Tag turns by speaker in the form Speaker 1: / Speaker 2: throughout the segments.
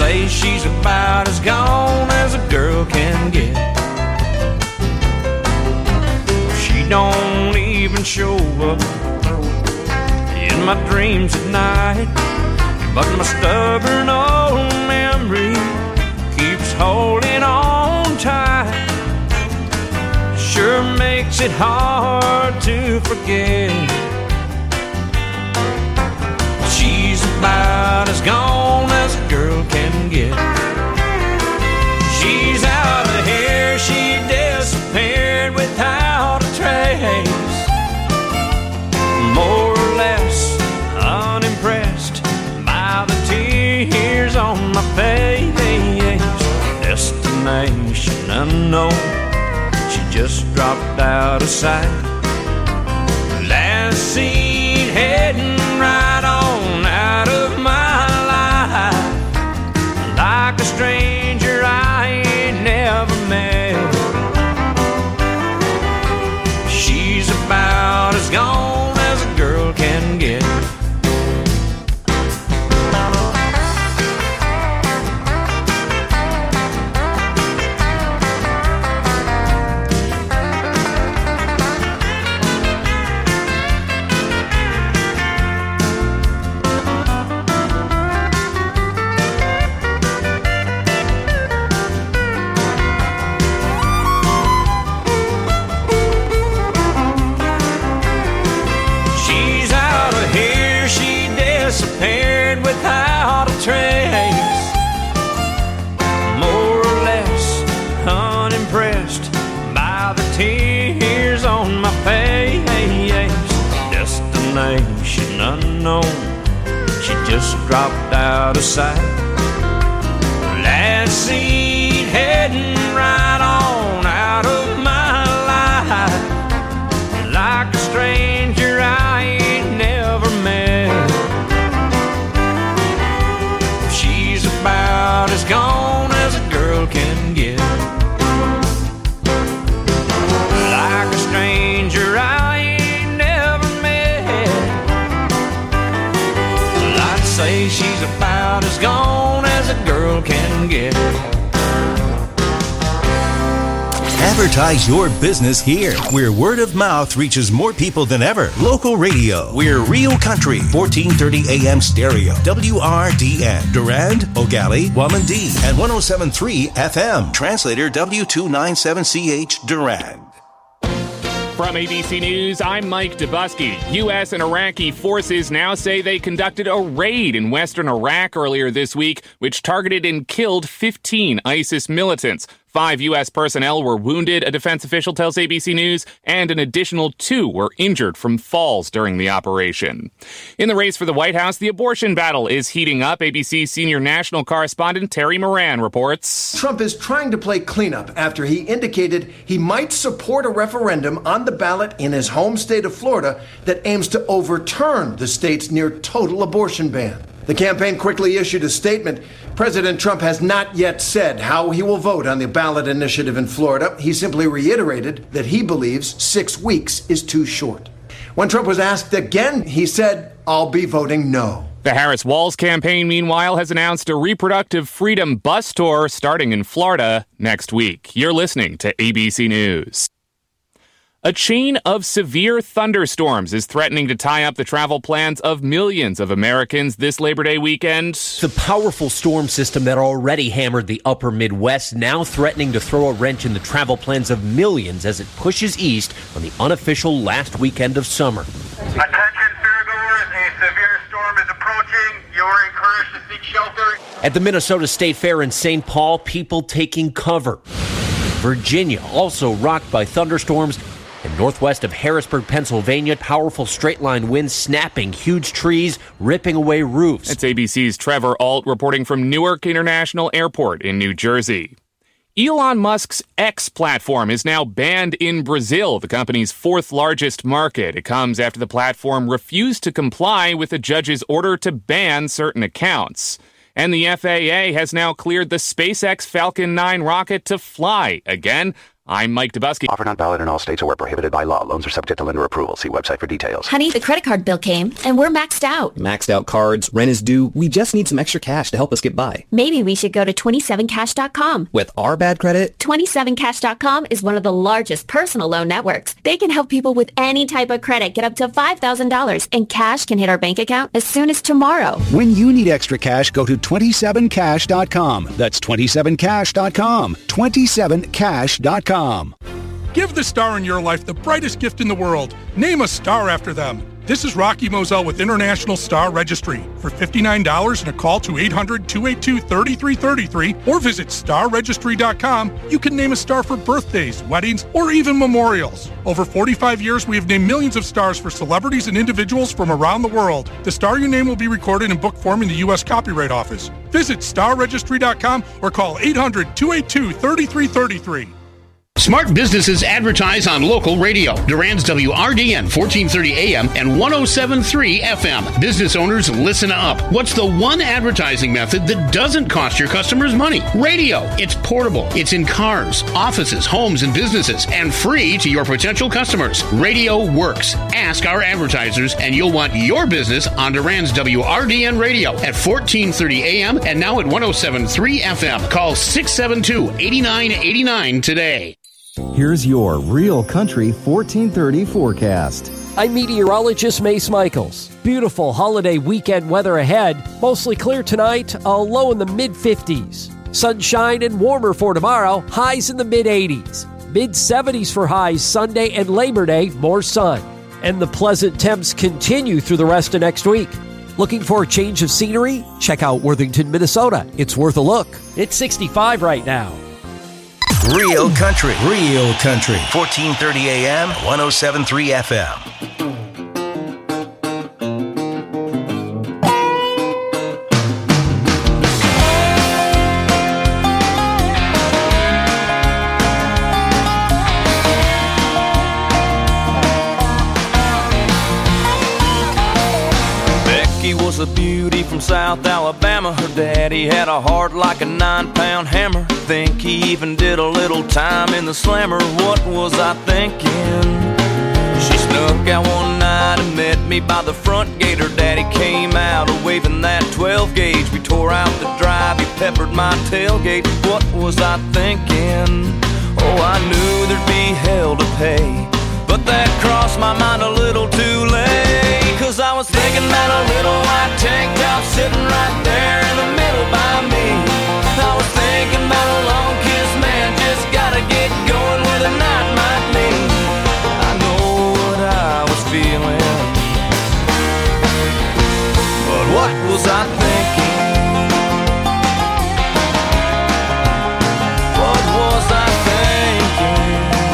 Speaker 1: say she's about as gone as a girl can get. She don't even show up in my dreams at night, but my stubborn old memory keeps holding on tight. Sure makes it hard to forget. She's about as gone as a girl can get. She's out of here, she disappeared without a trace. More or less unimpressed by the tears on my face. Destination unknown, she just dropped out of sight. Last seen heading right on out of my life, like a stranger I ain't never met. She's about as gone as a girl can get. Disappeared without a trace. More or less unimpressed by the tears on my face. Destination unknown, she just dropped out of sight. Last seen heading right on out of my life, like a stranger I ain't never met. About as gone as a girl can get. Like a stranger I ain't never met. I'd say she's about as gone as a girl can get.
Speaker 2: Advertise your business here, where word of mouth reaches more people than ever. Local radio. We're Real Country, 1430 AM stereo. WRDN. Durand, Ogali, Wamandee, and 107.3 FM. Translator W297CH Durand.
Speaker 3: From ABC News, I'm Mike Dubusky. U.S. and Iraqi forces now say they conducted a raid in western Iraq earlier this week, which targeted and killed 15 ISIS militants. 5 U.S. personnel were wounded, a defense official tells ABC News, and an additional 2 were injured from falls during the operation. In the race for the White House, the abortion battle is heating up. ABC senior national correspondent Terry Moran reports.
Speaker 4: Trump is trying to play cleanup after he indicated he might support a referendum on the ballot in his home state of Florida that aims to overturn the state's near-total abortion ban. The campaign quickly issued a statement. President Trump has not yet said how he will vote on the ballot initiative in Florida. He simply reiterated that he believes 6 weeks is too short. When Trump was asked again, he said, "I'll be voting no."
Speaker 3: The Harris-Walz campaign, meanwhile, has announced a reproductive freedom bus tour starting in Florida next week. You're listening to ABC News. A chain of severe thunderstorms is threatening to tie up the travel plans of millions of Americans this Labor Day weekend.
Speaker 5: The powerful storm system that already hammered the upper Midwest now threatening to throw a wrench in the travel plans of millions as it pushes east on the unofficial last weekend of summer.
Speaker 6: Attention, fairgoers, a severe storm is approaching. You are encouraged to seek shelter.
Speaker 5: At the Minnesota State Fair in St. Paul, people taking cover. Virginia also rocked by thunderstorms. And northwest of Harrisburg, Pennsylvania, powerful straight-line winds snapping huge trees, ripping away roofs.
Speaker 3: It's ABC's Trevor Ault reporting from Newark International Airport in New Jersey. Elon Musk's X platform is now banned in Brazil, the company's 4th largest market. It comes after the platform refused to comply with a judge's order to ban certain accounts. And the FAA has now cleared the SpaceX Falcon 9 rocket to fly again. I'm Mike Dubusky.
Speaker 7: Offer not valid in all states or where prohibited by law. Loans are subject to lender approval. See website for details.
Speaker 8: Honey, the credit card bill came, and we're maxed out.
Speaker 9: Maxed out cards, rent is due. We just need some extra cash to help us get by.
Speaker 8: Maybe we should go to 27cash.com.
Speaker 9: With our bad credit?
Speaker 8: 27cash.com is one of the largest personal loan networks. They can help people with any type of credit get up to $5,000, and cash can hit our bank account as soon as tomorrow.
Speaker 10: When you need extra cash, go to 27cash.com. That's 27cash.com. 27cash.com.
Speaker 11: Give the star in your life the brightest gift in the world. Name a star after them. This is Rocky Moselle with International Star Registry. For $59 and a call to 800-282-3333 or visit starregistry.com, you can name a star for birthdays, weddings, or even memorials. Over 45 years, we have named millions of stars for celebrities and individuals from around the world. The star you name will be recorded in book form in the U.S. Copyright Office. Visit starregistry.com or call 800-282-3333.
Speaker 12: Smart businesses advertise on local radio. Durand's WRDN 1430 AM and 107.3 FM. Business owners, listen up. What's the one advertising method that doesn't cost your customers money? Radio. It's portable. It's in cars, offices, homes, and businesses, and free to your potential customers. Radio works. Ask our advertisers, and you'll want your business on Durand's WRDN radio at 1430 AM and now at 107.3 FM. Call 672-8989 today.
Speaker 13: Here's your Real Country 1430 forecast.
Speaker 14: I'm meteorologist Mace Michaels. Beautiful holiday weekend weather ahead. Mostly clear tonight, a low in the mid-50s. Sunshine and warmer for tomorrow, highs in the mid-80s. Mid-70s for highs Sunday and Labor Day, more sun. And the pleasant temps continue through the rest of next week. Looking for a change of scenery? Check out Worthington, Minnesota. It's worth a look. It's 65 right now.
Speaker 2: Real Country. 1430 AM, 107.3 FM.
Speaker 1: Was a beauty from South Alabama. Her daddy had a heart like a 9-pound hammer. Think he even did a little time in the slammer. What was I thinking? She snuck out one night and met me by the front gate. Her daddy came out waving that 12 gauge. We tore out the drive, he peppered my tailgate. What was I thinking? Oh, I knew there'd be hell to pay, but that crossed my mind a little too late. Cause I was thinking about a little white tank top sitting right there in the middle by me. I was thinking about a long kiss, man, just gotta get going where the night might lead. I know what I was feeling, but what was I thinking? What was I thinking?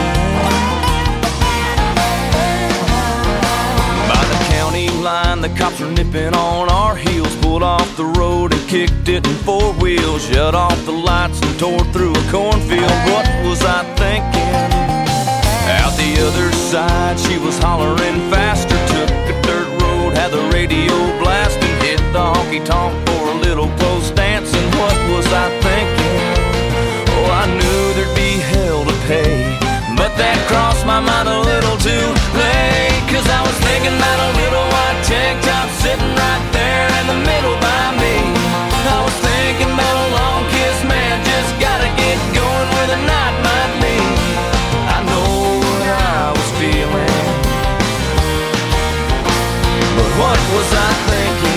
Speaker 1: Line, the cops were nipping on our heels. Pulled off the road and kicked it in 4 wheels. Shut off the lights and tore through a cornfield. What was I thinking? Out the other side, she was hollering faster. Took a dirt road, had the radio blasting. Hit the honky-tonk for a little close dancing. What was I thinking? Oh, I knew there'd be hell to pay, but that crossed my mind a little too late. Cause I was thinking about a little white tank top sitting right there in the middle by me. I was thinking about a long kiss, man, just gotta get going where the night might lead. I know what I was feeling, but what was I thinking?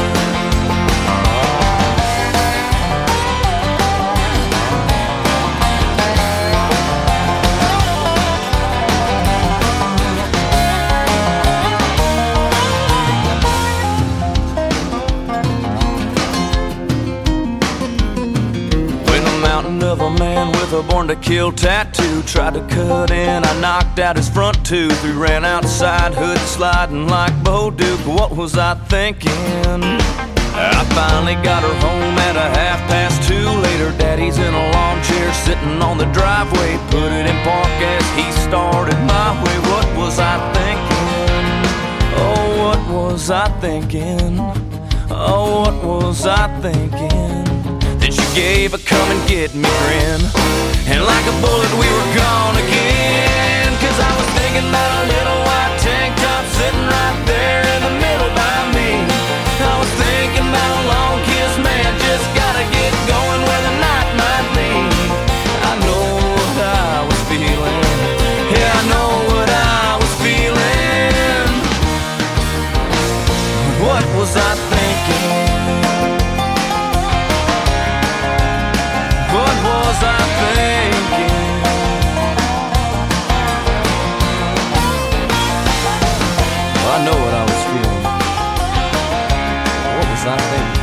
Speaker 1: Of a man with a born to kill tattoo tried to cut in, I knocked out his front tooth. We ran outside, hood sliding like Bo Duke. What was I thinking? I finally got her home at 2:30. Later, daddy's in a lawn chair sitting on the driveway. Put it in park as he started my way. What was I thinking? Oh, what was I thinking? Oh, what was I thinking? Then she gave gave a come and get me grin. And like a bullet we were gone again. Cause I was thinking about a little white tank top sitting right there in the middle by me. I was thinking about a long kiss, man, just gotta get going where the night might be. I know what I was feeling. Yeah, I know what I was feeling. What was I thinking? What was I thinking? Well, I know what I was feeling. What was I thinking?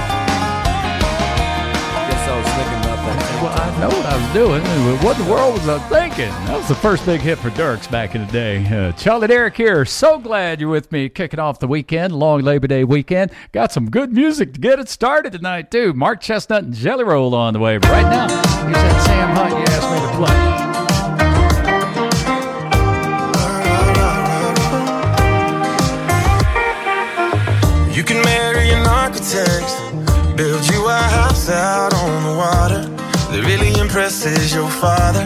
Speaker 1: I guess I was thinking about that.
Speaker 15: Well, I know what I was doing. What in the world was I thinking? That was the first big hit for Dierks back in the day. Charlie Derrick here. So glad you're with me kicking off the weekend, long Labor Day weekend. Got some good music to get it started tonight, too. Mark Chestnut and Jelly Roll on the way. But right now, here's that Sam Hunt you asked me to play.
Speaker 16: You can marry an architect, build you a house out on the water that really impresses your father.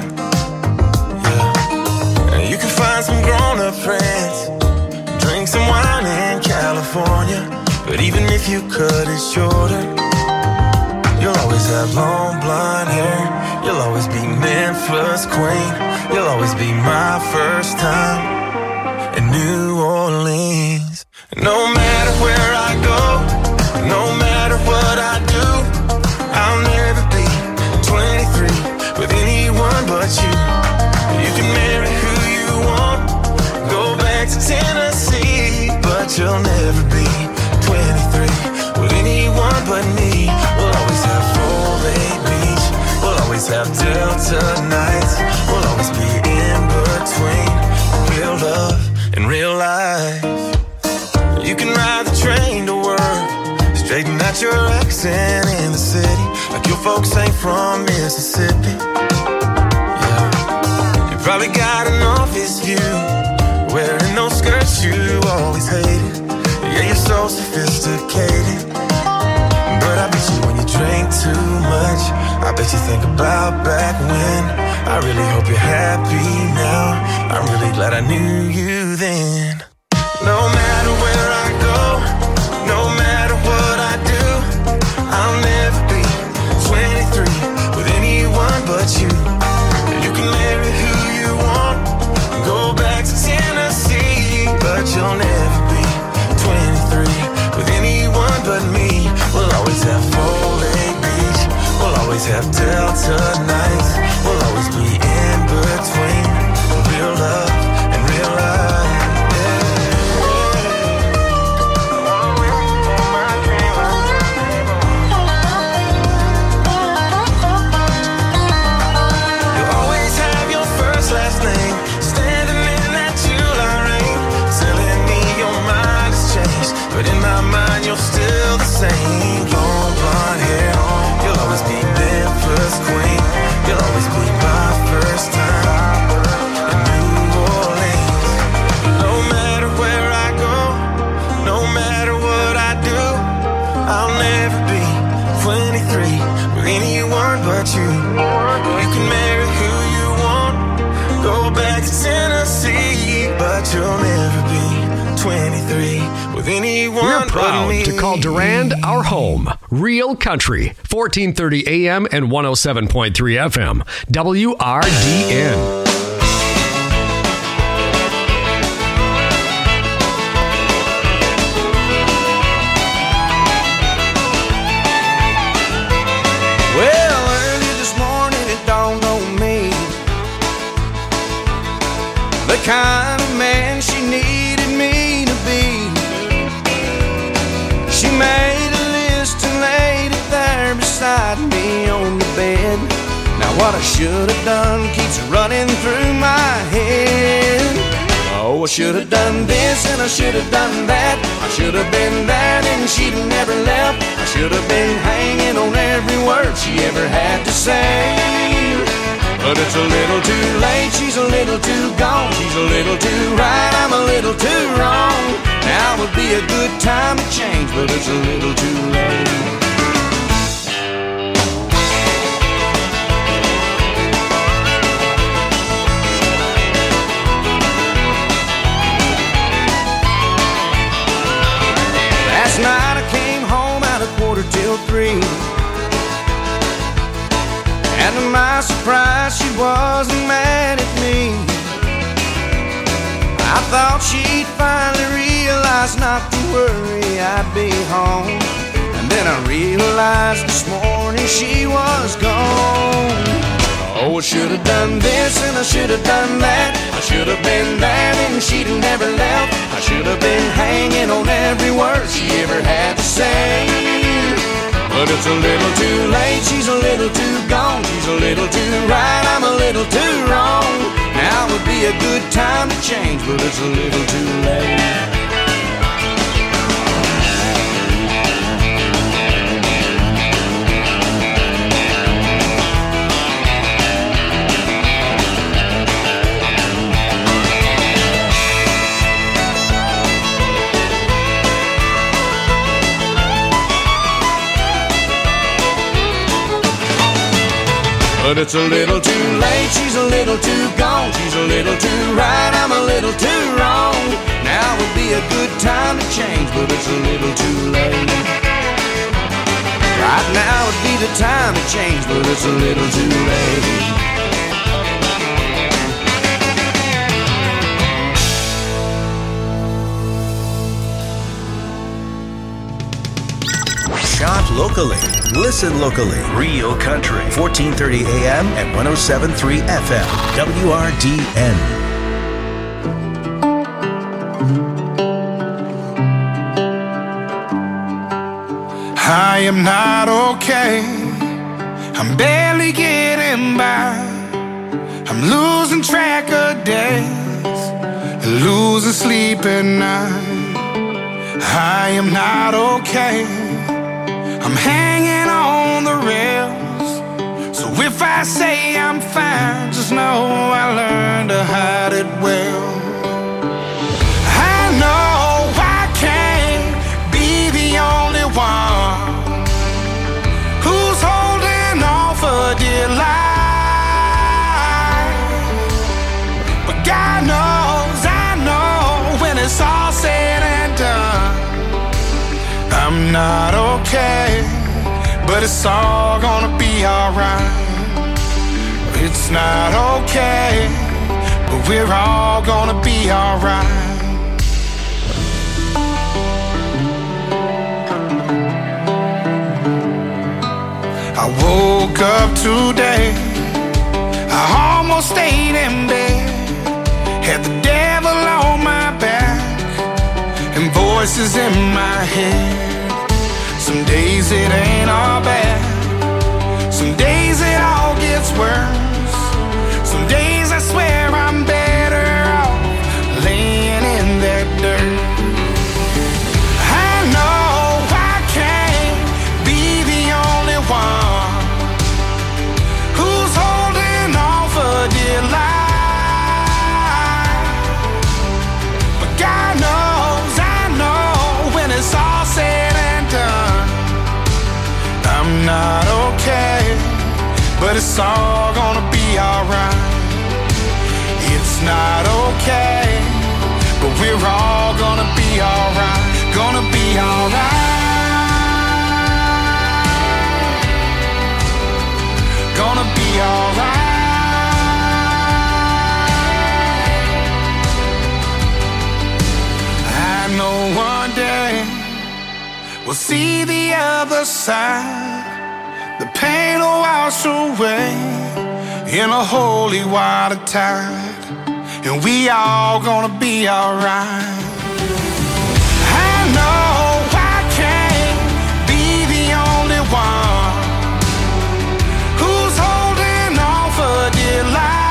Speaker 16: Yeah. And you can find some grown-up friends, drink some wine in California. But even if you cut it shorter, you'll always have long blonde hair. You'll always be Memphis queen. You'll always be my first time in New Orleans. No matter where I go, no matter what I do, I'll never be 23 with anyone but you. You can marry who you want, go back to Tennessee, but you'll never be 23 with anyone but me. We'll always have Foley Beach, we'll always have Delta nights, we'll always be in between real love and real life. You can ride the train to work, straighten out your accent in the city, like your folks ain't from Mississippi. Yeah. You probably got an office view, wearing those skirts you always hated. Yeah, you're so sophisticated, but I bet you when you drink too much, I bet you think about back when. I really hope you're happy now. I'm really glad I knew you then. No matter where I go, no matter what I do, I'll never be 23 with anyone but you. You can marry who you want, go back to Tennessee, but you'll never be 23 with anyone but me. We'll always have Foley Beach, we'll always have Delta nights, we'll always be in between real love and real life. But in my mind, you're still the same. Long blonde hair, you'll always be Memphis queen. You'll always be my first time in New Orleans. No matter where I go, no matter what I do, I'll never be 23 with anyone but you. You can marry who you want, go back to Tennessee, but you'll never be 23 with anyone.
Speaker 17: We're proud to call Durand our home. Real Country, 1430 AM and 107.3 FM. WRDN.
Speaker 1: Well, early this morning it dawned on me the kind of man she needed me to be. She made a list and laid it there beside me on the bed. Now what I should have done keeps running through my head. Oh, I should have done this and I should have done that. I should have been there and she'd have never left. I should have been hanging on every word she ever had to say. But it's a little too late, she's a little too gone. She's a little too right, I'm a little too wrong. Now would be a good time to change, but it's a little too late. And to my surprise, she wasn't mad at me. I thought she'd finally realize not to worry, I'd be home. And then I realized this morning she was gone. Oh, I should have done this and I should have done that. I should have been there and she'd have never left. I should have been hanging on every word she ever had to say. But it's a little too late, she's a little too gone. She's a little too right, I'm a little too wrong. Now would be a good time to change, but it's a little too late. But it's a little too late, she's a little too gone. She's a little too right, I'm a little too wrong. Now would be a good time to change, but it's a little too late. Right now would be the time to change, but it's a little too late.
Speaker 2: Shop locally. Listen locally. Real Country. 1430 AM and 107.3 FM. WRDN.
Speaker 16: I am not okay. I'm barely getting by. I'm losing track of days, losing sleep at night. I am not okay. I'm hanging on the rails. So if I say I'm fine, just know I learned to hide it well. I know I can't be the only one who's holding on for dear life. But God knows, I know, when it's all said and done, I'm not okay, but it's all gonna be alright. It's not okay, but we're all gonna be alright. I woke up today, I almost stayed in bed, had the devil on my back and voices in my head. Some days it ain't all bad, some days it all gets worse. Some days I swear I'm better off laying in that dirt. I know I can't be the only one who's holding on for dear life. But God knows, I know, when it's all said and done, I'm not okay, but it's all gonna be alright. It's not okay, but we're all gonna be alright. Gonna be alright. Gonna be alright. I know one day we'll see the other side. The pain will wash away in a holy water tide, and we all gonna be alright. I know I can't be the only one who's holding on for dear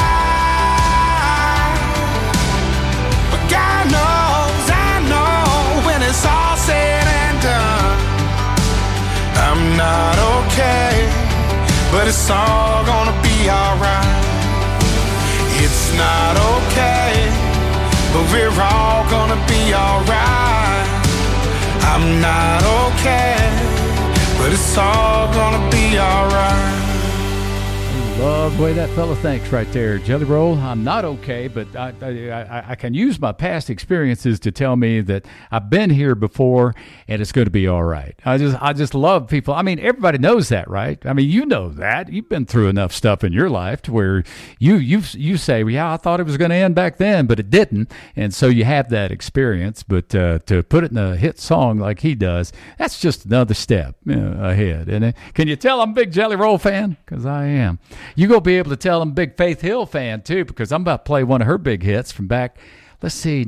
Speaker 16: life. But God knows, I know, when it's all said and done, I'm not okay, but it's all gonna be alright. It's not okay, but we're all gonna be alright. I'm not okay, but it's all gonna be alright.
Speaker 15: Love the way that fella thinks right there. Jelly Roll, I'm not okay, but I can use my past experiences to tell me that I've been here before and it's going to be all right. I just love people. I mean, everybody knows that, right? I mean, you know that. You've been through enough stuff in your life to where you say, well, yeah, I thought it was going to end back then, but it didn't. And so you have that experience. But to put it in a hit song like he does, that's just another step ahead. And can you tell I'm a big Jelly Roll fan? Because I am. You're going to be able to tell I'm a big Faith Hill fan, too, because I'm about to play one of her big hits from back, let's see,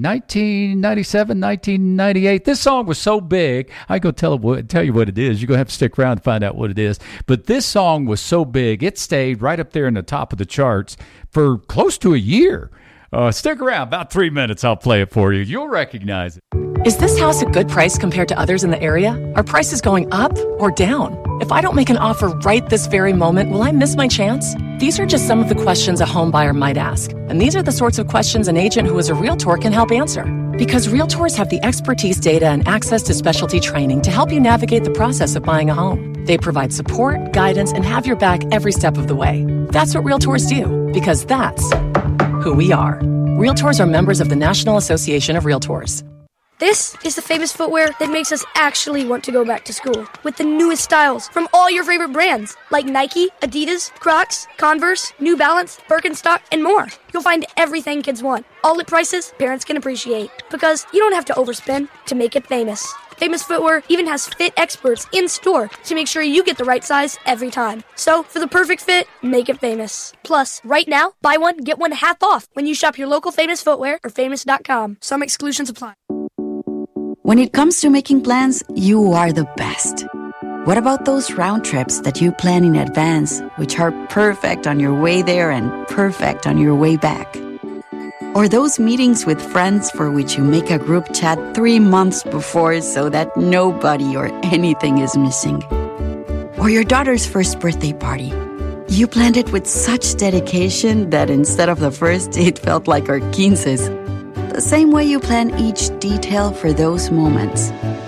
Speaker 15: 1997, 1998. This song was so big, I ain't going to tell you what it is. You're going to have to stick around to find out what it is. But this song was so big, it stayed right up there in the top of the charts for close to a year. Stick around, about 3 minutes, I'll play it for you. You'll recognize it.
Speaker 18: Is this house a good price compared to others in the area? Are prices going up or down? If I don't make an offer right this very moment, will I miss my chance? These are just some of the questions a home buyer might ask. And these are the sorts of questions an agent who is a Realtor can help answer. Because Realtors have the expertise, data, and access to specialty training to help you navigate the process of buying a home. They provide support, guidance, and have your back every step of the way. That's what Realtors do, because that's who we are. Realtors are members of the National Association of Realtors.
Speaker 19: This is the famous footwear that makes us actually want to go back to school. With the newest styles from all your favorite brands, like Nike, Adidas, Crocs, Converse, New Balance, Birkenstock, and more. You'll find everything kids want, all at prices parents can appreciate. Because you don't have to overspend to make it famous. Famous Footwear even has fit experts in store to make sure you get the right size every time. So, for the perfect fit, make it famous. Plus, right now, buy one, get one half off when you shop your local Famous Footwear or famous.com. Some exclusions apply.
Speaker 20: When it comes to making plans, you are the best. What about those round trips that you plan in advance, which are perfect on your way there and perfect on your way back? Or those meetings with friends for which you make a group chat 3 months before so that nobody or anything is missing? Or your daughter's first birthday party. You planned it with such dedication that instead of the first, it felt like our 15's. The same way you plan each detail for those moments.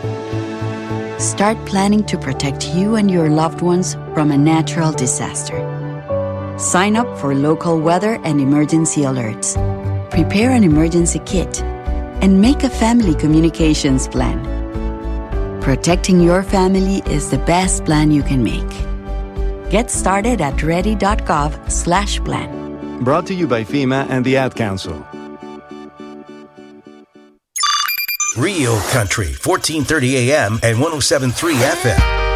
Speaker 20: Start planning to protect you and your loved ones from a natural disaster. Sign up for local weather and emergency alerts. Prepare an emergency kit. And make a family communications plan. Protecting your family is the best plan you can make. Get started at ready.gov/plan.
Speaker 13: Brought to you by FEMA and the Ad Council.
Speaker 2: Real Country, 1430 AM and 107.3 FM.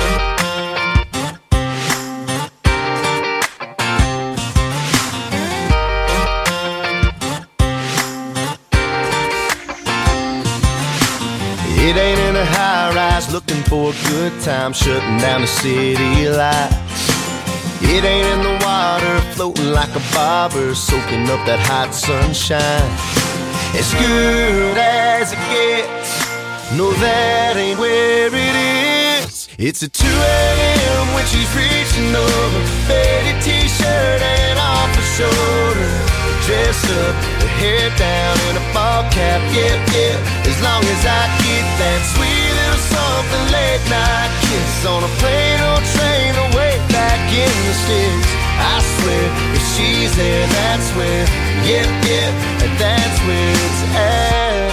Speaker 16: It ain't in a high-rise looking for a good time, shutting down the city lights. It ain't in the water floating like a bobber, soaking up that hot sunshine. As good as it gets, no, that ain't where it is. It's at 2 a.m. when she's reaching over, faded t-shirt and off her shoulder, dress up, her hair down in a ball cap, yeah, yeah. As long as I get that sweet little something late night kiss on a plane or train away back in the sticks. I swear, if she's there, that's where, yeah, yeah, that's where it's at.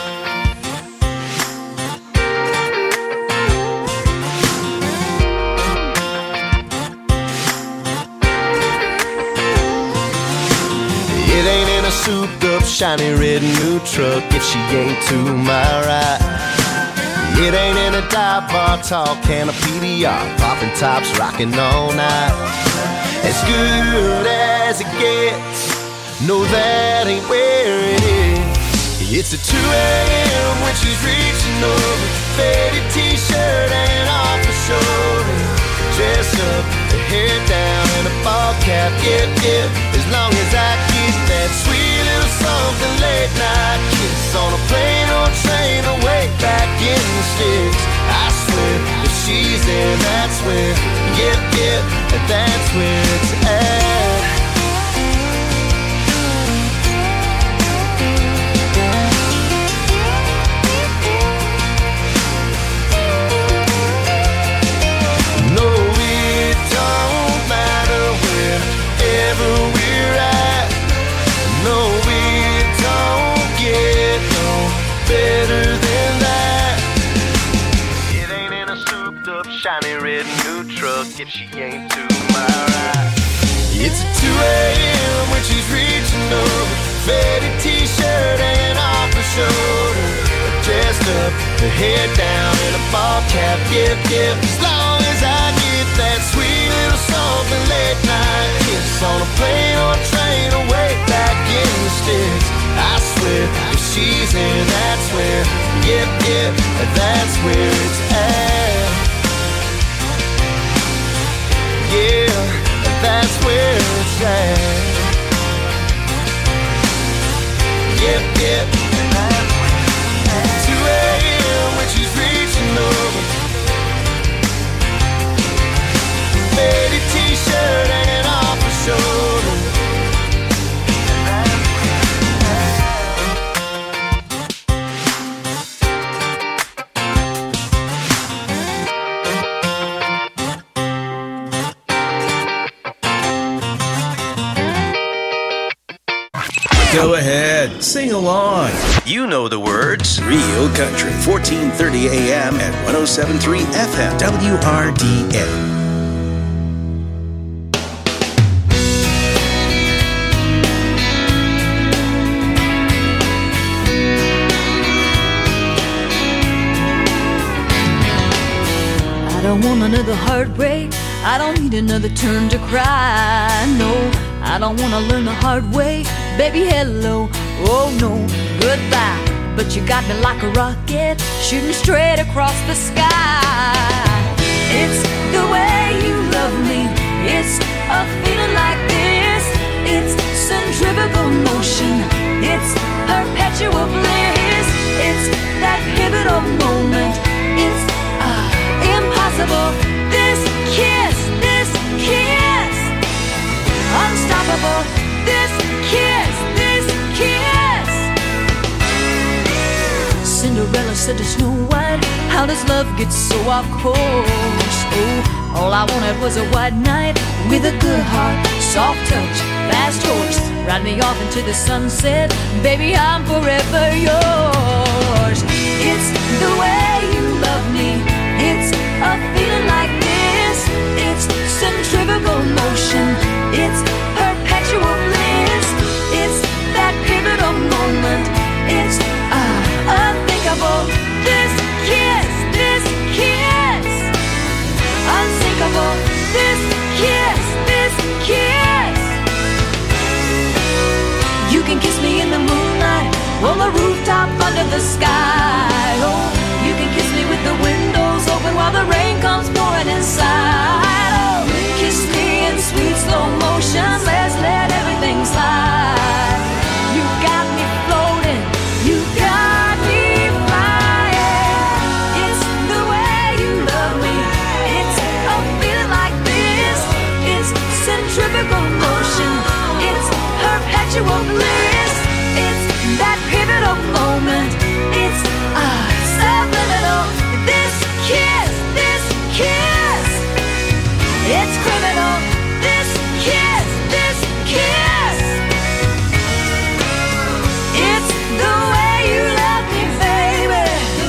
Speaker 16: It ain't in a souped-up, shiny red new truck if she ain't to my right. It ain't in a dive bar, tall can of PBR, popping tops, rocking all night. As good as it gets, no, that ain't where it is. It's at 2 a.m. when she's reaching over, faded t-shirt and off her shoulder, dress up, her hair down and a ball cap, yeah, yeah. As long as I get that sweet little something late night kiss on a plane or train away back in the sticks. I swear, if she's there, that's where, yeah, yeah, that's where it's at. No, it don't matter where if she ain't to my right. It's 2 a.m. when she's reaching over, faded t-shirt hanging off her shoulder, dressed up, her head down in a ball cap. Yep, as long as I get that sweet little something late night kiss on a plane or a train or way back in the sticks. I swear, if she's in, that's where, yep, that's where it's at. Yeah, that's where it's at. Yep, 2 a.m. when she's reaching over, faded t-shirt hanging off her shoulder.
Speaker 2: Go ahead, sing along. You know the words. Real Country, 1430 AM and 107.3 FM, WRDN.
Speaker 21: I don't want another heartbreak. I don't need another turn to cry. No, I don't want to learn the hard way. Baby, hello, oh no, goodbye. But you got me like a rocket, shooting straight across the sky. It's the way you love me. It's a feeling like this. It's centrifugal motion. It's perpetual bliss. It's that pivotal moment. It's impossible. This kiss, unstoppable. This kiss. Cinderella said to Snow White, how does love get so off course? Oh, all I wanted was a white knight with a good heart, soft touch, fast horse, ride me off into the sunset. Baby, I'm forever yours. It's the way you love me. It's a feeling like this. It's centrifugal motion. It's perpetual bliss. It's that pivotal moment. It's unthinkable. This kiss, unsinkable. This kiss. You can kiss me in the moonlight, on the rooftop under the sky. Oh, you can kiss me with the windows open while the rain comes pouring inside. Oh, kiss me in sweet slow motion. Let's let everything slide. You got me floating. You got me flying. It's the way you love me. It's a feeling like this. It's centrifugal motion. It's perpetual bliss. It's that pivotal moment. It's subliminal. This kiss. It's criminal. This kiss. It's the way you love me, baby.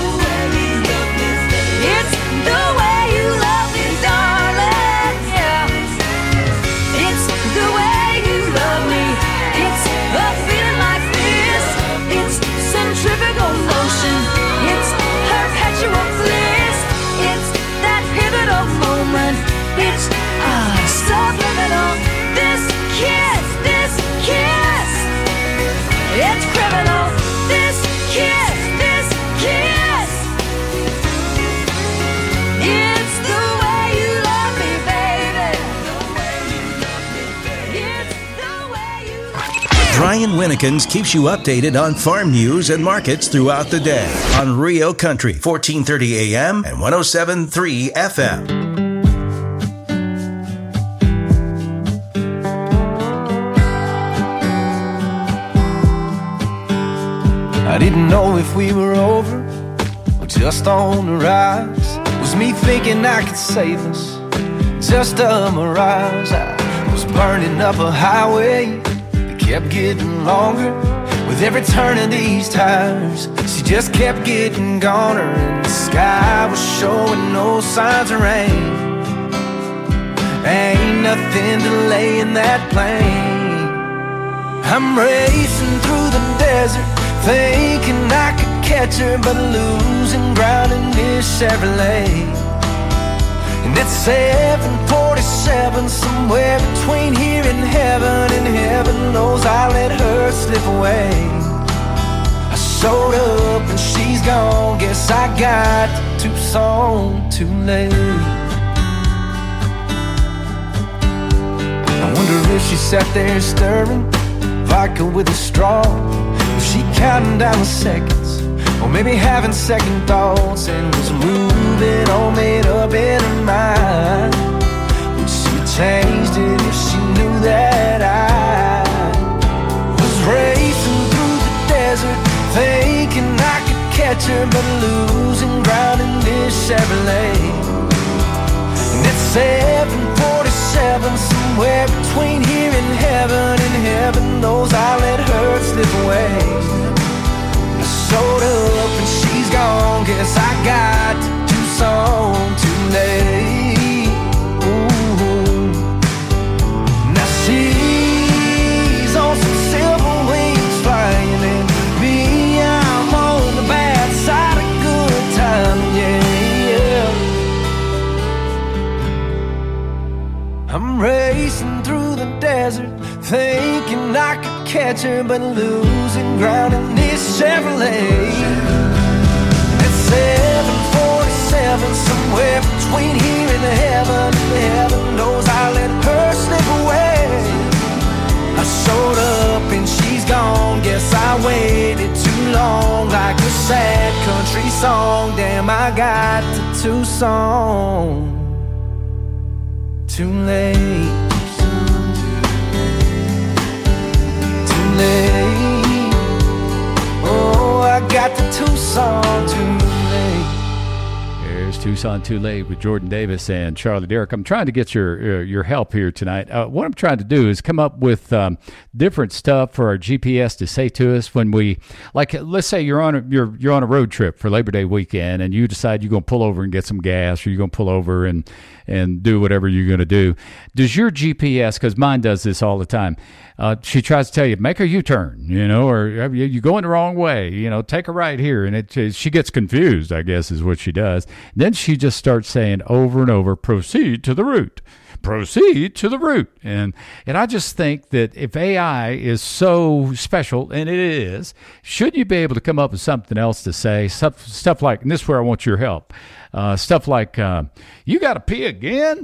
Speaker 21: It's the way you love me, darling. Yeah. It's the way you love me. It's a feeling like this. It's centrifugal motion. It's perpetual bliss. It's that pivotal moment. It's subliminal. This kiss. It's criminal. This kiss. It's the way you love me, baby. It's the way you love me.
Speaker 2: Brian Winnekins keeps you updated on farm news and markets throughout the day on Rio Country, 1430 AM and 107.3 FM.
Speaker 16: I didn't know if we were over or just on the rise. Was me thinking I could save us just a mirage? I was burning up a highway that kept getting longer with every turn of these tires. She just kept getting goner, and the sky was showing no signs of rain.
Speaker 4: Ain't nothing delaying that plane. I'm racing through the desert, thinking I could catch her, but losing ground in this Chevrolet. And it's 7:47, somewhere between here and heaven knows I let her slip away. I showed up and she's gone, guess I got to Tucson too late. I wonder if she sat there stirring vodka with a straw. Was she counting down the seconds, or maybe having second thoughts, and was moving all made up in her mind? Would she have changed it if she knew that I was racing through the desert, thinking I could catch her, but losing ground in this Chevrolet? And it's 7:47, somewhere between here and heaven knows I let her slip away. I showed up and she's gone, guess I got to Tucson too late. Ooh. Now she's on some silver wings flying, and me, I'm on the bad side of good time, yeah. I'm racing through the desert, thinking I could catch her, but losing ground in this Chevrolet. It's 7:47, somewhere between here and heaven knows I let her slip away. I showed up and she's gone, guess I waited too long, like a sad country song. Damn, I got to Tucson too late. Oh, I got the Tucson too late.
Speaker 15: There's Tucson Too Late with Jordan Davis and Charlie Derrick. I'm trying to get your help here tonight. What I'm trying to do is come up with different stuff for our GPS to say to us when we, like, let's say you're on a road trip for Labor Day weekend, and you decide you're going to pull over and get some gas, or you're going to pull over and do whatever you're going to do. Does your GPS, because mine does this all the time, she tries to tell you, make a U-turn, or you're going the wrong way, take a right here. And she gets confused, I guess, is what she does. Then she just starts saying over and over, proceed to the route. Proceed to the route. And I just think that if AI is so special, and it is, should you be able to come up with something else to say? Stuff like, and this is where I want your help. Stuff like, you got to pee again?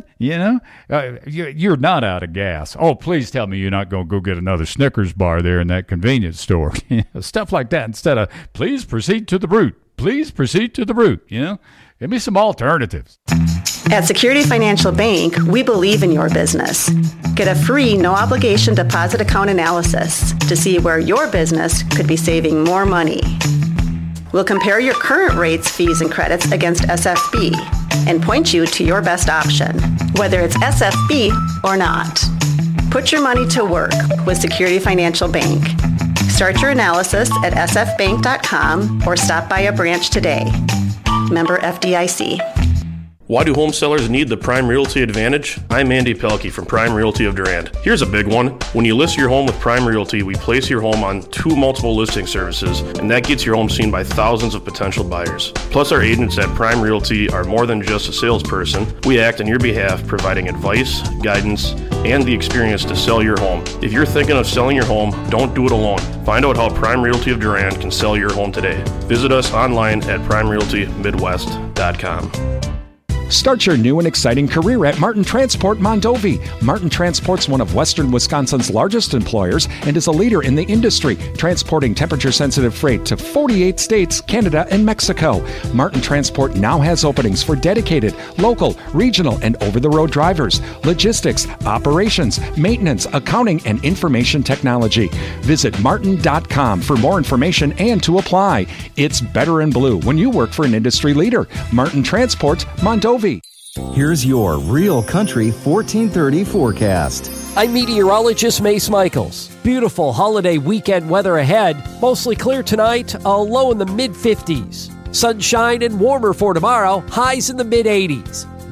Speaker 15: You're not out of gas. Oh, please tell me you're not going to go get another Snickers bar there in that convenience store. Stuff like that instead of, please proceed to the route. Please proceed to the route. Give me some alternatives.
Speaker 22: At Security Financial Bank, we believe in your business. Get a free, no-obligation deposit account analysis to see where your business could be saving more money. We'll compare your current rates, fees, and credits against SFB and point you to your best option, whether it's SFB or not. Put your money to work with Security Financial Bank. Start your analysis at sfbank.com or stop by a branch today. Member FDIC.
Speaker 23: Why do home sellers need the Prime Realty Advantage? I'm Andy Pelkey from Prime Realty of Durand. Here's a big one. When you list your home with Prime Realty, we place your home on 2 multiple listing services, and that gets your home seen by thousands of potential buyers. Plus, our agents at Prime Realty are more than just a salesperson. We act on your behalf, providing advice, guidance, and the experience to sell your home. If you're thinking of selling your home, don't do it alone. Find out how Prime Realty of Durand can sell your home today. Visit us online at primerealtymidwest.com.
Speaker 24: Start your new and exciting career at Martin Transport Mondovi. Martin Transport's one of Western Wisconsin's largest employers and is a leader in the industry, transporting temperature-sensitive freight to 48 states, Canada, and Mexico. Martin Transport now has openings for dedicated, local, regional, and over-the-road drivers, logistics, operations, maintenance, accounting, and information technology. Visit martin.com for more information and to apply. It's better in blue when you work for an industry leader. Martin Transport Mondovi.
Speaker 13: Here's your Real Country 1430 forecast.
Speaker 14: I'm meteorologist Mace Michaels. Beautiful holiday weekend weather ahead. Mostly clear tonight, a low in the mid-50s. Sunshine and warmer for tomorrow, highs in the mid-80s.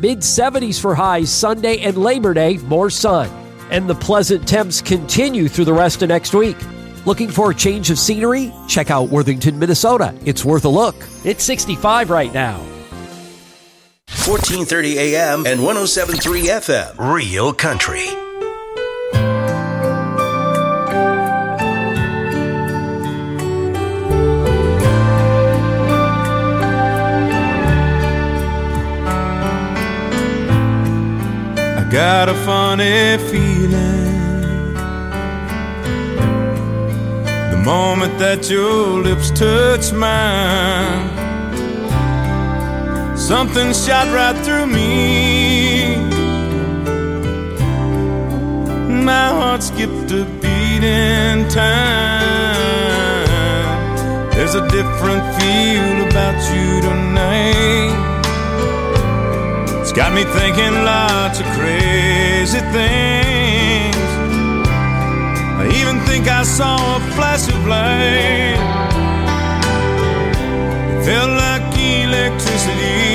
Speaker 14: Mid-70s for highs Sunday and Labor Day, more sun. And the pleasant temps continue through the rest of next week. Looking for a change of scenery? Check out Worthington, Minnesota. It's worth a look. It's 65 right now.
Speaker 2: 1430 AM and 107.3 FM. Real Country.
Speaker 3: I got a funny feeling the moment that your lips touch mine. Something shot right through me. My heart skipped a beat in time. There's a different feel about you tonight. It's got me thinking lots of crazy things. I even think I saw a flash of light. It felt like electricity.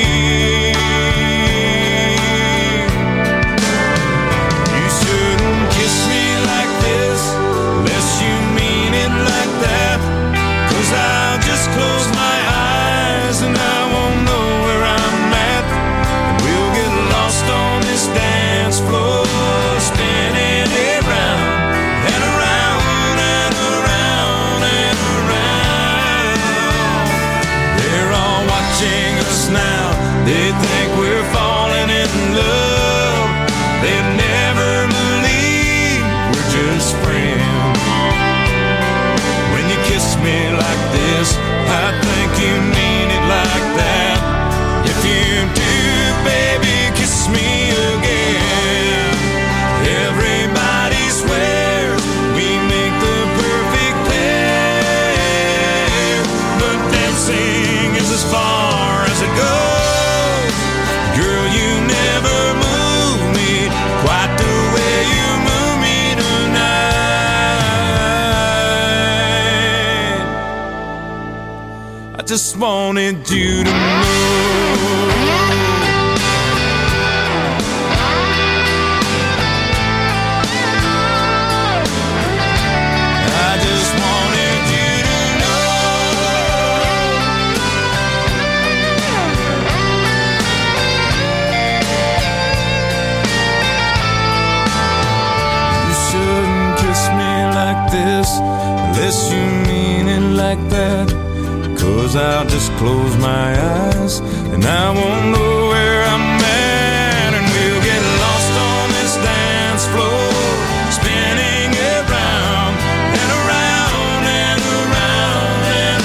Speaker 3: You shouldn't kiss me like this unless you mean it like that. 'Cause I'll just close my eyes and I won't know where I'm at. And we'll get lost on this dance floor, spinning around and around and around and around. They're all watching us now. They think we're falling in love. They never believe we're just friends. When you kiss me like this, I think you mean it like that. If you do, baby, kiss me again. Everybody swears we make the perfect pair, but dancing is as far as it goes. Girl, you never move me quite the way you move me tonight. I just wanted you to know. I just wanted you to know. You shouldn't kiss me like this unless you mean it like that. 'Cause I'll just close my eyes and I won't know where I'm at. And we'll get lost on this dance floor, spinning around and around and around and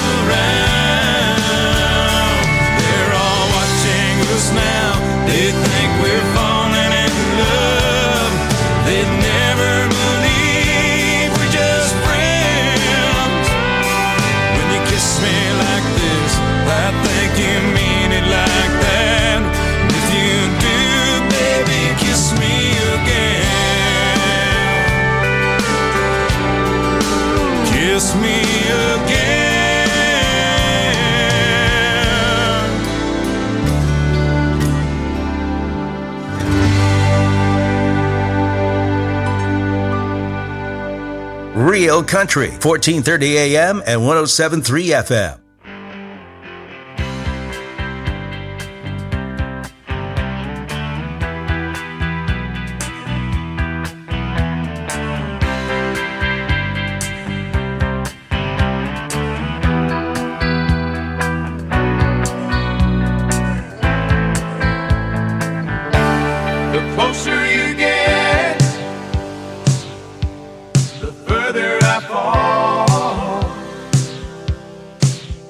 Speaker 3: around. They're all watching us now. They think we're falling in love. They'd never believe we're just friends. When you kiss me like this, I think you mean it like that. If you do, baby, kiss me again. Kiss me again.
Speaker 2: Real Country, 1430 AM and 107.3 FM.
Speaker 3: The closer you get, the further I fall.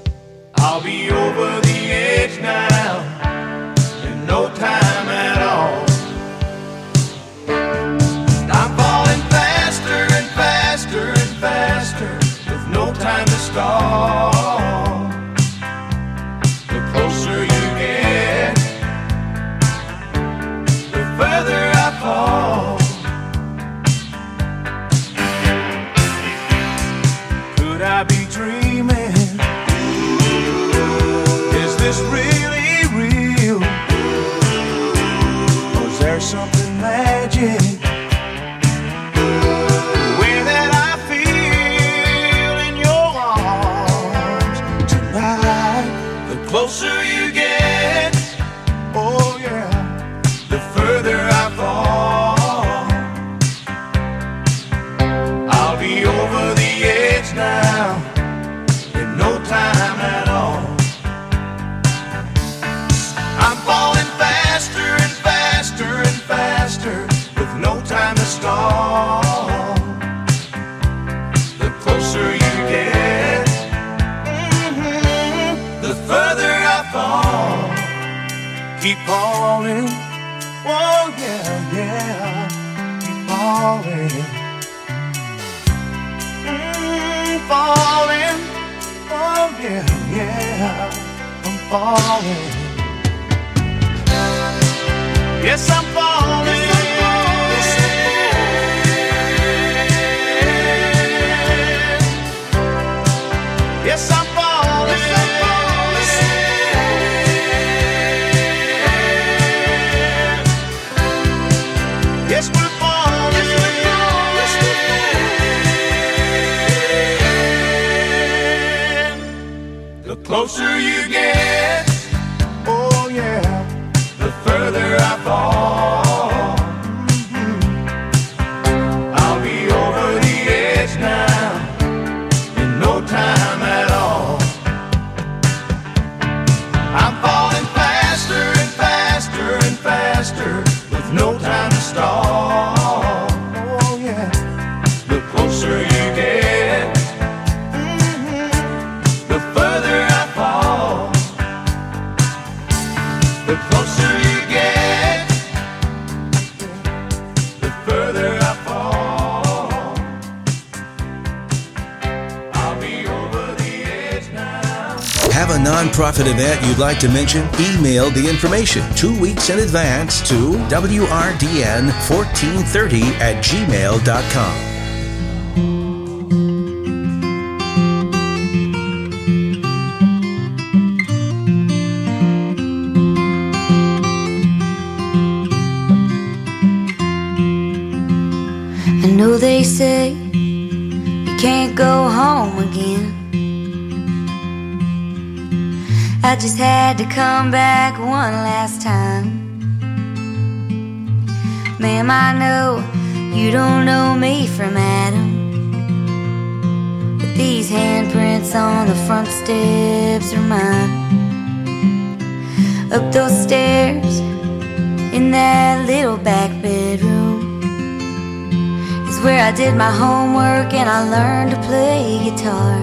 Speaker 3: the storm. The closer you get, the further I fall. Keep falling, oh yeah, yeah. Keep falling, falling, oh yeah, yeah. I'm falling. Yes, I'm falling. Yes, I'm falling. Yes, we're falling. The closer you get, oh yeah, the further I fall. I'll be over the edge now in no time at all. I'm falling faster and faster and faster with no time to stall. Oh yeah, the closer you get, the further I fall. The closer you get, the further I fall. I'll be over the edge now.
Speaker 2: Have a nonprofit event you'd like to mention? Email the information 2 weeks in advance to wrdn1430@gmail.com.
Speaker 5: I know they say you can't go home again. I just had to come back one last time. Ma'am, I know you don't know me from Adam, but these handprints on the front steps are mine. Up those stairs in that little back bedroom is where I did my homework and I learned to play guitar.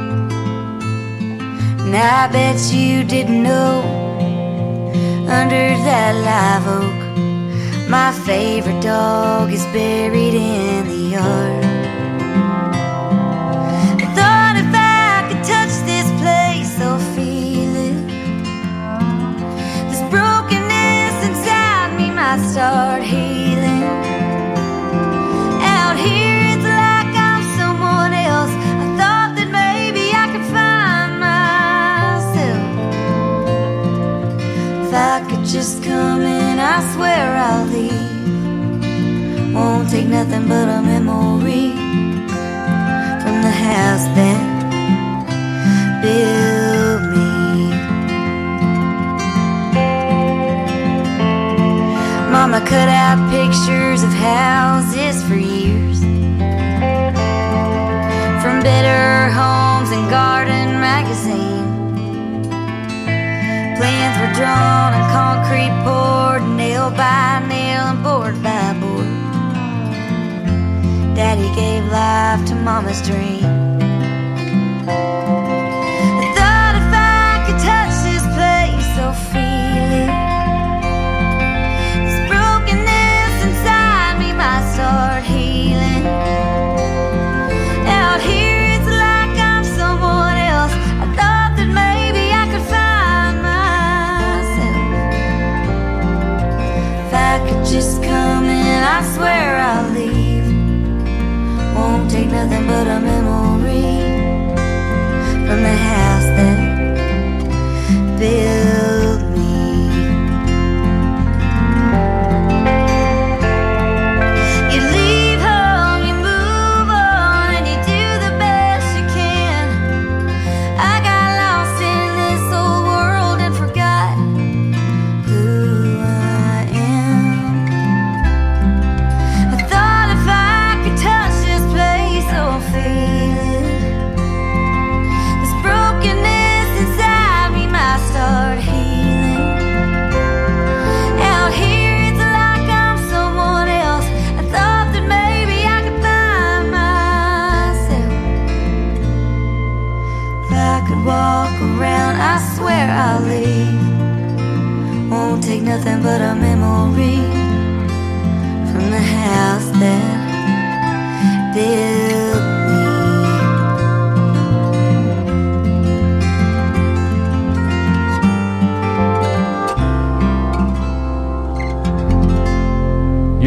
Speaker 5: And I bet you didn't know, under that live oak, my favorite dog is buried in the yard. I thought if I could touch this place, I'll feel it. This brokenness inside me might start healing. Out here it's like I'm someone else. I thought that maybe I could find myself. If I could just come in, I swear I'll leave. Won't take nothing but a memory from the house that built me. Mama cut out pictures of houses for years, from Better Homes and Garden magazine. Plans were drawn and concrete poured, nail by nail and board by board. Daddy gave life to Mama's dream. I thought if I could touch this place, I'll feel it. This brokenness inside me might start healing. Out here it's like I'm someone else. I thought that maybe I could find myself. If I could just come in, I swear I'll leave. Won't take nothing but a memory from the house that built me. You leave home, you move on, and you do the best you can. I got lost in this old world and forgot who I am.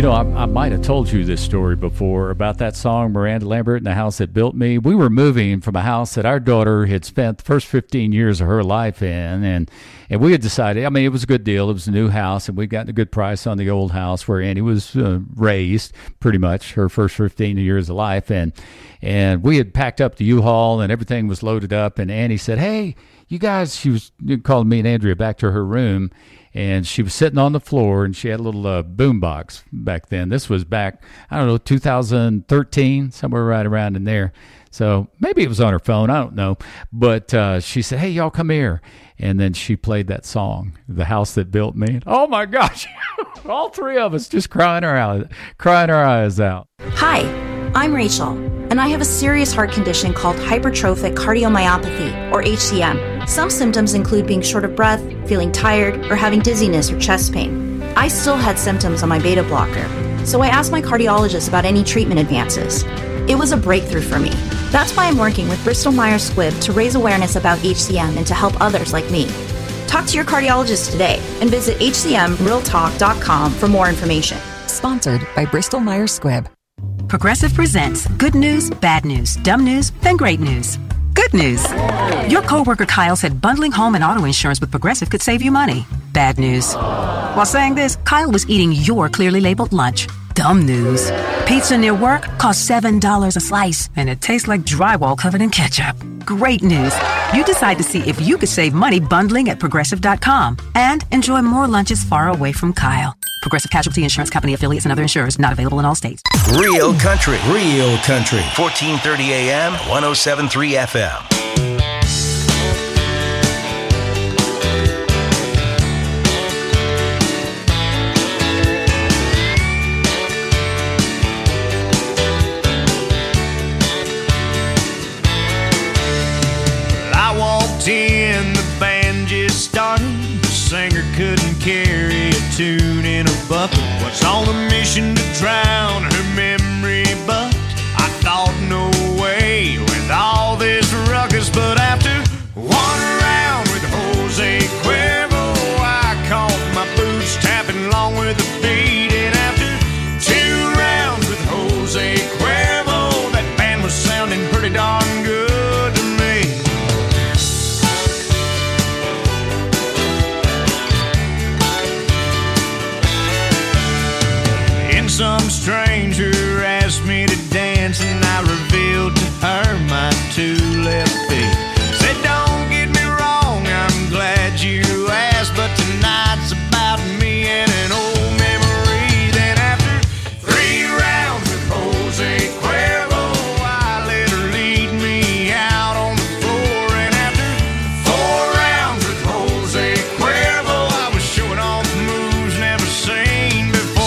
Speaker 15: know, I might have told you this story before about that song, Miranda Lambert and the House That Built Me. We were moving from a house that our daughter had spent the first 15 years of her life in, and we had decided, I mean, it was a good deal. It was a new house, and we'd gotten a good price on the old house where Annie was raised, pretty much, her first 15 years of life. And we had packed up the U-Haul, and everything was loaded up, and Annie said, hey, you guys, she was calling me and Andrea back to her room, and she was sitting on the floor, and she had a little boom box back then. This was back, I don't know, 2013, somewhere right around in there. So maybe it was on her phone, I don't know. But she said, hey, y'all come here. And then she played that song, The House That Built Me. Oh, my gosh. All three of us just crying our eyes out.
Speaker 6: Hi, I'm Rachel, and I have a serious heart condition called hypertrophic cardiomyopathy, or HCM. Some symptoms include being short of breath, feeling tired, or having dizziness or chest pain. I still had symptoms on my beta blocker, so I asked my cardiologist about any treatment advances. It was a breakthrough for me. That's why I'm working with Bristol Myers Squibb to raise awareness about HCM and to help others like me. Talk to your cardiologist today and visit hcmrealtalk.com for more information.
Speaker 7: Sponsored by Bristol Myers Squibb.
Speaker 8: Progressive presents good news, bad news, dumb news, then great news. Good news. Your coworker Kyle said bundling home and auto insurance with Progressive could save you money. Bad news. While saying this, Kyle was eating your clearly labeled lunch. Dumb news. Pizza near work costs $7 a slice, and it tastes like drywall covered in ketchup. Great news. You decide to see if you could save money bundling at Progressive.com and enjoy more lunches far away from Kyle. Progressive Casualty Insurance Company affiliates and other insurers not available in all states.
Speaker 2: Real country. 1430 AM, 107.3 FM.
Speaker 3: In the band just started, the singer couldn't carry a tune in a bucket. Was on a mission to drown her memory, but I thought no way with all this ruckus. But after one round with Jose Cuervo, I caught my boots tapping along with the beat. And after two rounds with Jose Cuervo, that band was sounding pretty darn good to me. Some stranger asked me to dance, and I revealed to her my two left feet. Said, don't get me wrong, I'm glad you asked, but tonight's about me and an old memory. Then after 3 rounds with Jose Cuervo, I let her lead me out on the floor. And after 4 rounds with Jose Cuervo, I was showing off moves never seen before.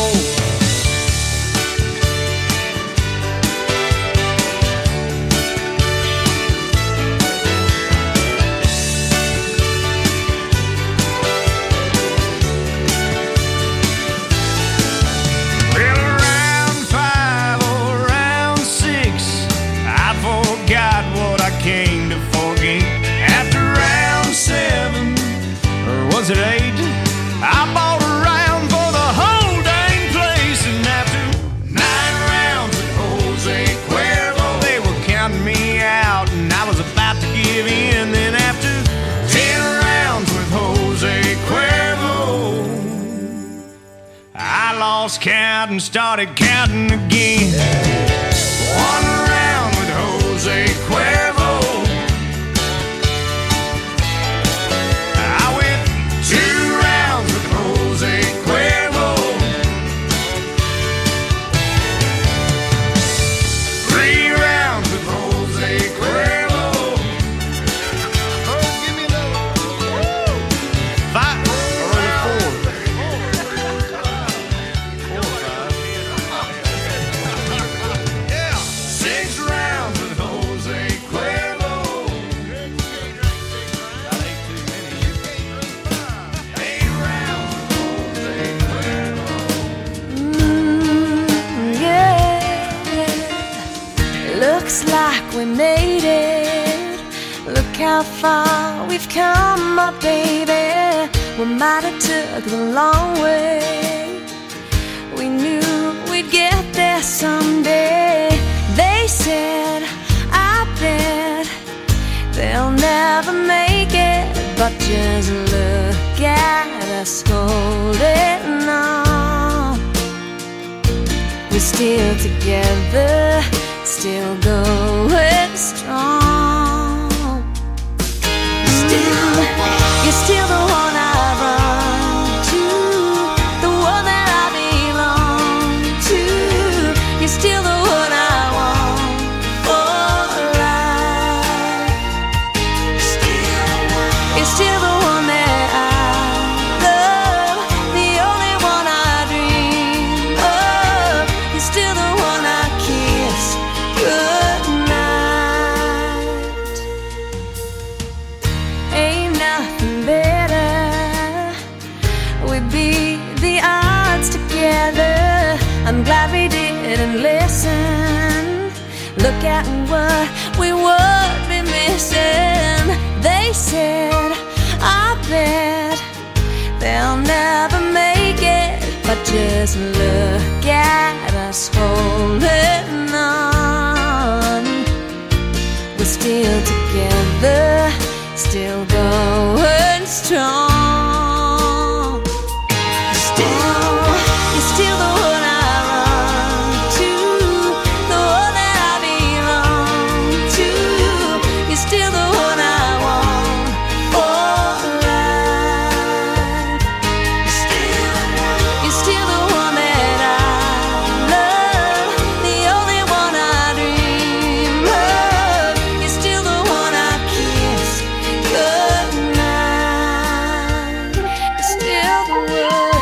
Speaker 3: Came to forget. After round 7, or was it 8, I bought a round for the whole dang place. And after 9 rounds with Jose Cuervo, they were counting me out, and I was about to give in. Then after 10 rounds with Jose Cuervo, I lost count and started counting again. 1 round with Jose Cuervo,
Speaker 21: like we made it. Look how far we've come, my baby. We might have took the long way. We knew we'd get there someday. They said, I bet they'll never make it, but just look at us holding on. We're still together, still going strong. Still, you're still the one I run to, the one that I belong to. You're still the one I want for life. You're still the one that I love, the only one I dream of. You're still the one I kiss goodnight. Ain't nothing better. We beat the odds together. I'm glad we didn't listen. Look at what we would be missing. They said, I bet they'll never make it, but just look at us holding on. We're still together, still going strong. Still, you're still the one I run to, the one that I belong to. You're still the one I want for life. You're still the one that I love, the only one I dream of. You're still the one I kiss goodnight. You're still the one.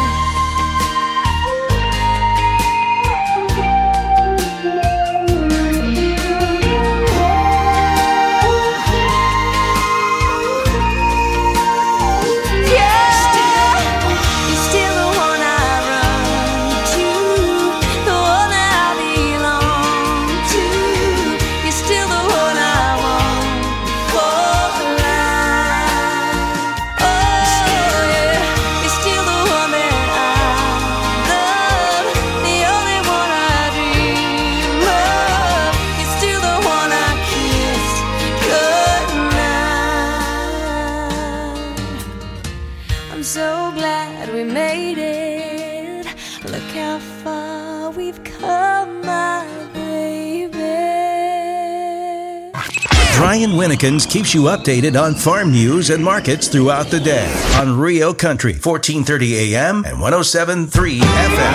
Speaker 21: You're still the one I run to, the one that I belong to. You're still the one I want for life. Oh yeah, you're still the one that I love, the only one I dream of. You're still the one I kiss goodnight. I'm so glad we made it. Look how far we've come, my baby.
Speaker 2: Brian Winnekins keeps you updated on farm news and markets throughout the day on Rio Country, 1430 AM and 107.3 FM.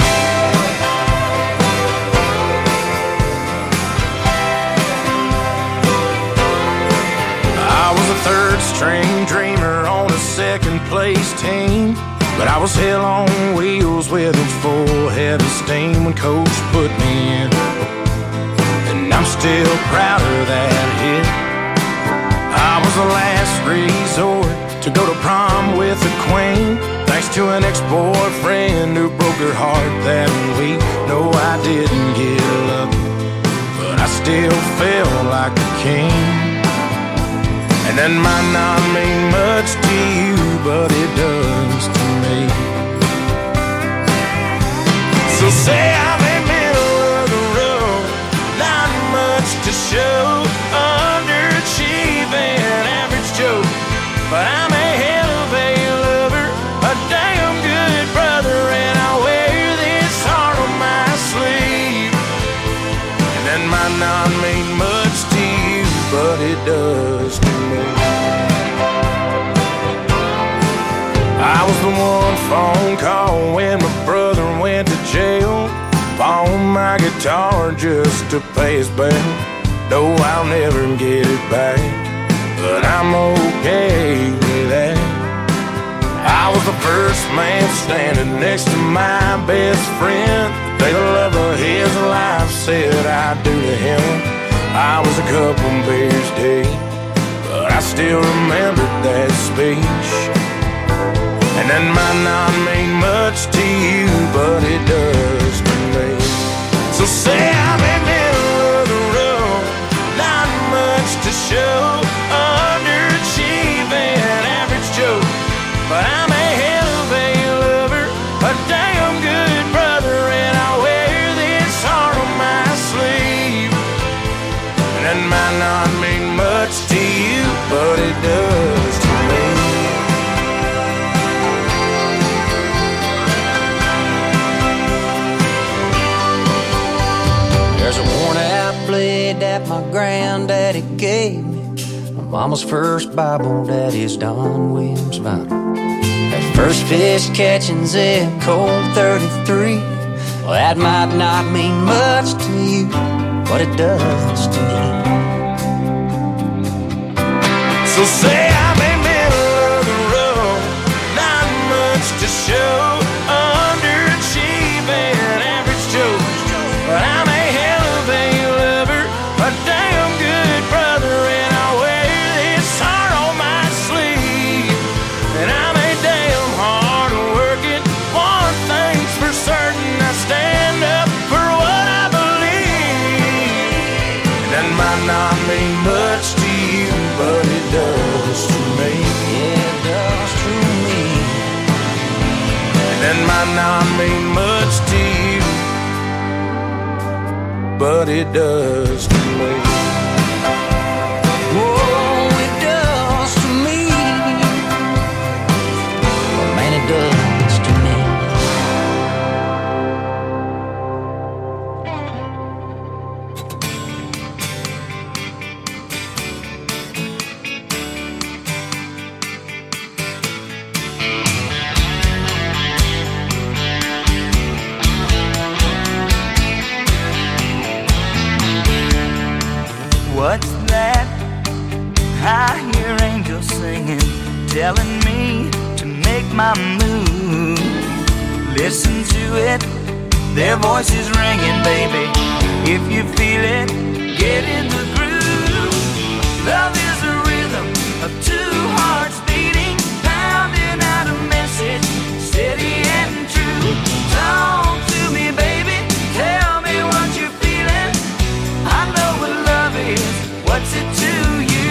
Speaker 3: I was a third string dreamer on a second place team, but I was hell on wheels with a full head of steam when coach put me in, and I'm still proud of that hit. I was the last resort to go to prom with the queen, thanks to an ex-boyfriend who broke her heart that week. No, I didn't get lucky, but I still felt like a king. And that might not mean much to you, but it does to me. So say I'm in the middle of the road, not much to show, underachieving, average Joe, but I'm a hell of a lover, a damn good brother, and I wear this heart on my sleeve. And that might not mean much to you, but it does to me. I was the one phone call when my brother went to jail, pawned my guitar just to pay his bail. No, I'll never get it back, but I'm okay with that. I was the first man standing next to my best friend. The love of his life said I do to him. I was a couple beers deep, but I still remember that speech. And that might not mean much to you, but it does to me. So say I'm in the middle of the road, not much to show, underachieving, average Joe, but I'm a hell of a lover, a damn good brother, and I wear this much to you, but it does to me.
Speaker 9: There's a worn-out blade that my granddaddy gave me, my mama's first Bible, daddy's Don Williams Bible. That first fish catching's in Colt 33. Well, that might not mean much to you, but it does to me.
Speaker 3: So say I'm in middle of the road, not much to show, underachieving average Joe, but I'm a hell of a lover, a damn good brother, and I wear this heart on my sleeve. And I'm a damn hard working, one thing's for certain, I stand up for what I believe. That might not mean much to you, but it does to me.
Speaker 9: Yeah, it does to me.
Speaker 3: That might not mean much to you, but it does to me.
Speaker 9: Oh, it does to me. Oh, man, it does to me.
Speaker 1: What's that? I hear angels singing, telling me to make my move. Listen to it, their voices ringing, baby. If you feel it, get in the groove. Love is a rhythm of two hearts beating, pounding out a message, steady and true. Talk to me, baby, tell me what you're feeling. I know what love is, what's it to you?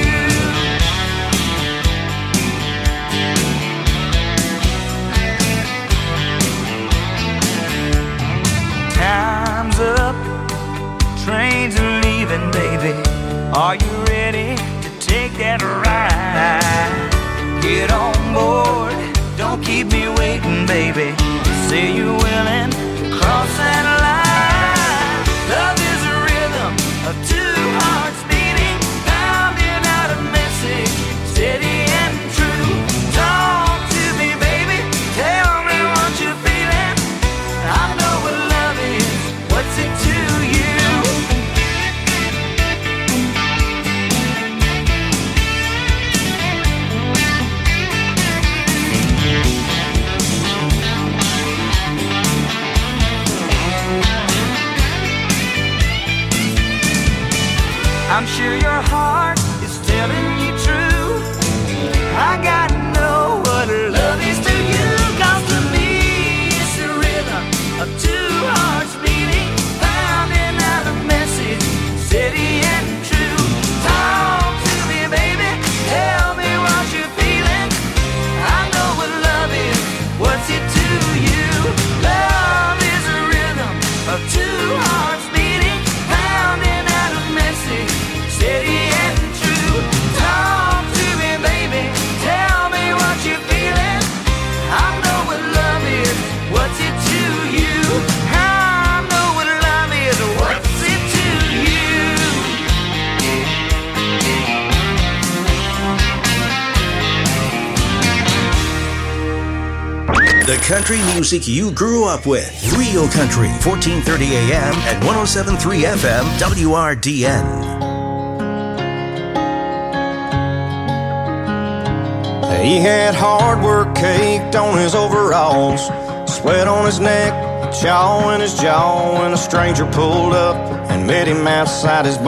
Speaker 1: Time's up, trains are leaving, baby. Are you ready to take that ride? Get on board, don't keep me waiting, baby. Say you're willing to cross that line. Love is a rhythm of two hearts beating, pounding out a message, steady and true. Talk to me, baby, tell me what you're feeling. I know what love is, what's it to you? I'm sure your heart is telling you true. I gotta know what love is to you. 'Cause to me it's the rhythm of two hearts beating, pounding out a message, steady and true. Talk to me, baby, tell me what you're feeling. I know what love is, what's it to you? Love is a rhythm of two hearts beating, pounding out a message, steady and true. Talk to me, baby, tell me what you're feeling. I know what love is, what's it to you? I know what love is, what's it to you?
Speaker 2: The country music you grew up with. Real Country, 1430 AM and 107.3 FM, WRDN.
Speaker 10: He had hard work caked on his overalls, sweat on his neck, chaw in his jaw, when a stranger pulled up and met him outside his bar.